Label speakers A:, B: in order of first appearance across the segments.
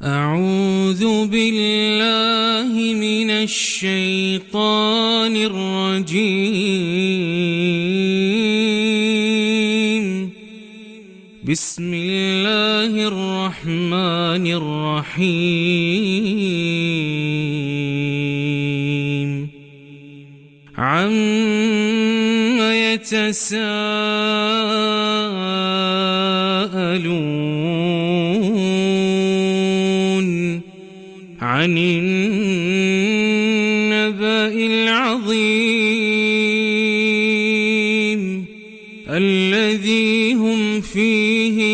A: أعوذ بالله من الشيطان الرجيم. بسم الله الرحمن الرحيم. عما يتساءلون عن النبأ العظيم الذي هم فيه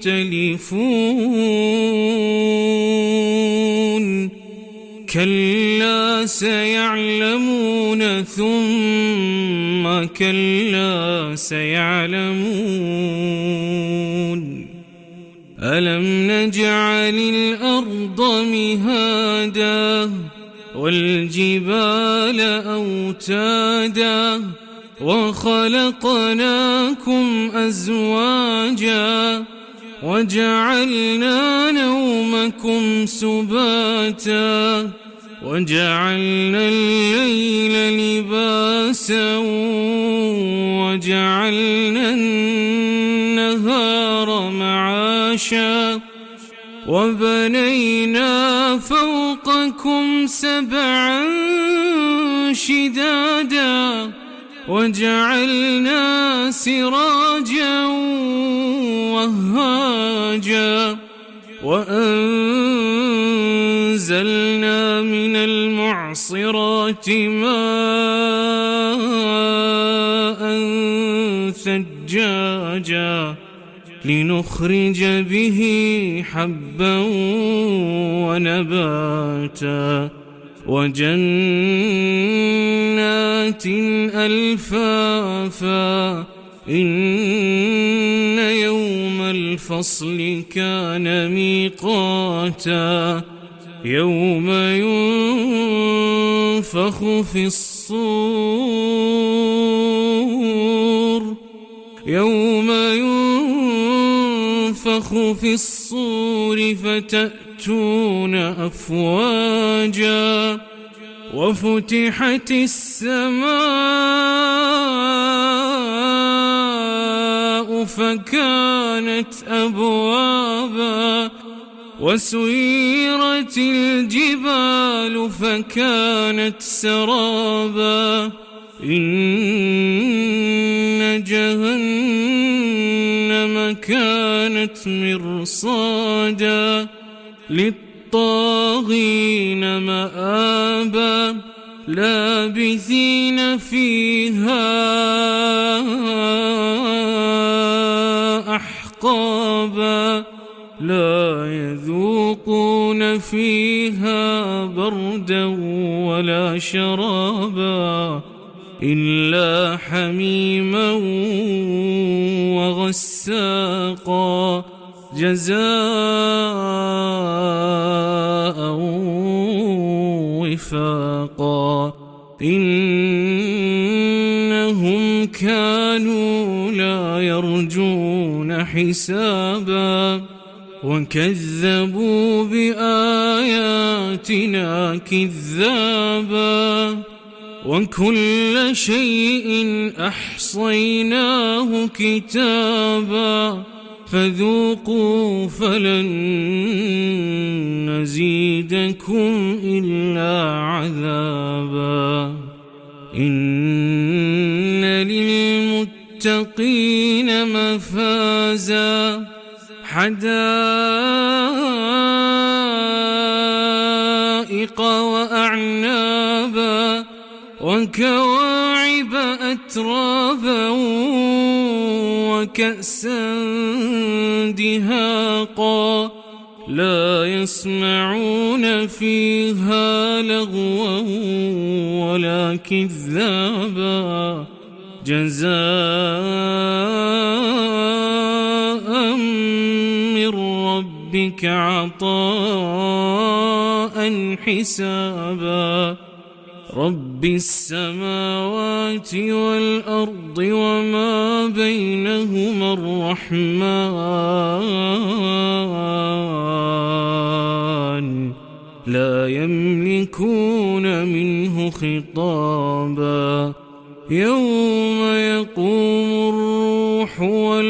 A: مختلفون. كلا سيعلمون ثم كلا سيعلمون. ألم نجعل الأرض مهادا والجبال أوتادا وخلقناكم أزواجا وجعلنا نومكم سباتا وجعلنا الليل لباسا وجعلنا النهار معاشا وبنينا فوقكم سبعا شدادا وجعلنا سراجا وهاجا وأنزلنا من المعصرات ماء ثجاجا لنخرج به حبا ونباتا وجنات ألفافا. إن يوم الفصل كان ميقاتا يوم ينفخ في الصور فتأتون أفواجا وفتحت السماء فكانت أبوابا وسيرت الجبال فكانت سرابا. إن جهنم كانت مرصادا للطاغين مآبا لابثين فيها أحقابا لا يذوقون فيها بردا ولا شرابا إلا حميما وغساقا جزاء وفاقا. إنهم كانوا لا يرجون حسابا وكذبوا بآياتنا كذابا وكل شيء أحصيناه كتابا فذوقوا فلن نزيدكم إلا عذابا. إن للمتقين مفازا حدائق وأعنابا وكواعب أترابا وكأسا دهاقا لا يسمعون فيها لغوا ولا كذابا جزاء من ربك عطاء حسابا. رب السماوات والأرض وما بينهما الرحمن لا يملكون منه خطابا يوم يقوم الروح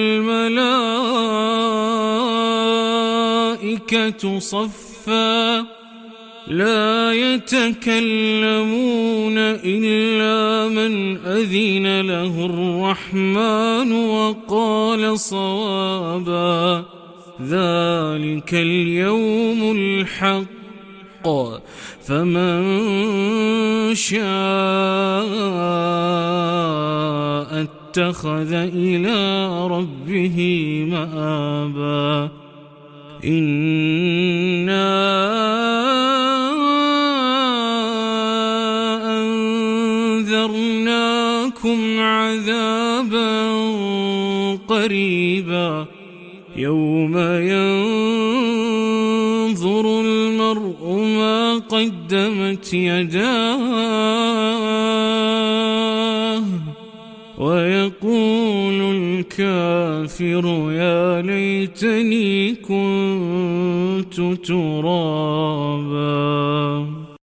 A: والملائكة صفا لا يتكلمون إلا من أذن له الرحمن وقال صوابا ذلك اليوم الحق فمن شاء اتخذ إلى ربه مآبا إنا أنذرناكم عذابا قريبا يوم ينظر المرء ما قدمت يداه ويقول الكافر يا ليتني كنت ترابا.